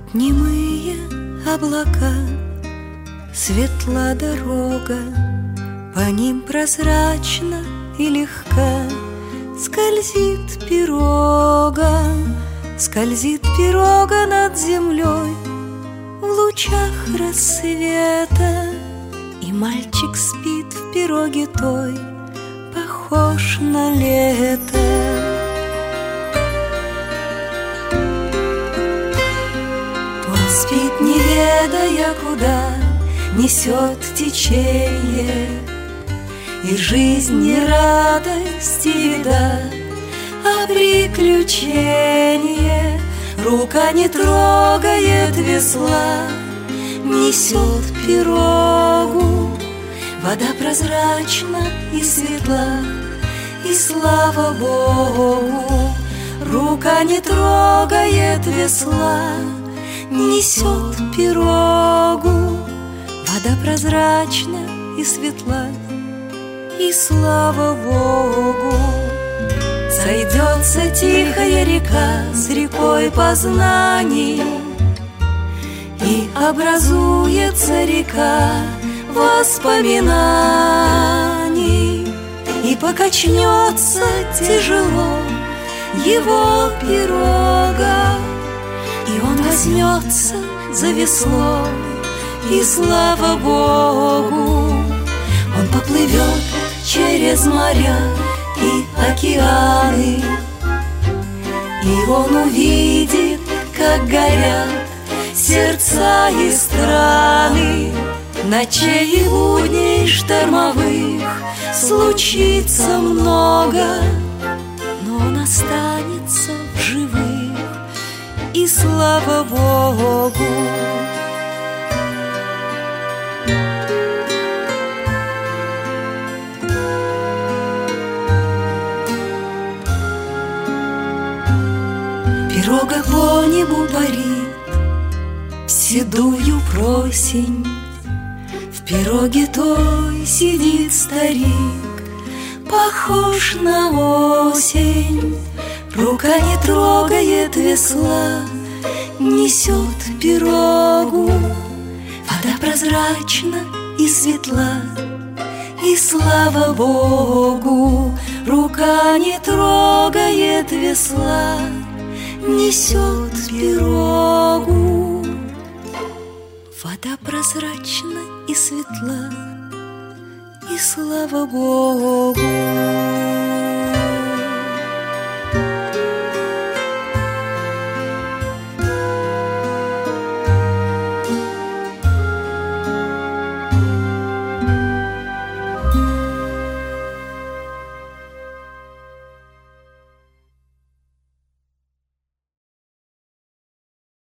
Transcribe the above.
Немые облака, светла дорога, по ним прозрачно и легка скользит пирога, скользит пирога над землей в лучах рассвета. И мальчик спит в пироге той, похож на лето. Он спит, не ведая, куда несет течение, и жизнь не радость и беда, а приключение. Рука не трогает весла, несет пирогу. Вода прозрачна и светла, и слава Богу. Рука не трогает весла, несет пирогу. Вода прозрачна и светла, и слава Богу. Сойдется тихая река с рекой познаний, и образуется река воспоминаний, и покачнется тяжело его пирога, и он возьмется за весло, и слава Богу. Он поплывет через моря и океаны, и он увидит, как горят сердца и страны. Ночей и будней штормовых случится много, но он останется в живых, и слава Богу. Пирога по небу парит в седую просень. В пироге той сидит старик, похож на осень. Рука не трогает весла, несет пирогу. Вода прозрачна и светла, и слава Богу. Рука не трогает весла, несет пирогу. Вода прозрачна и светла, и слава Богу.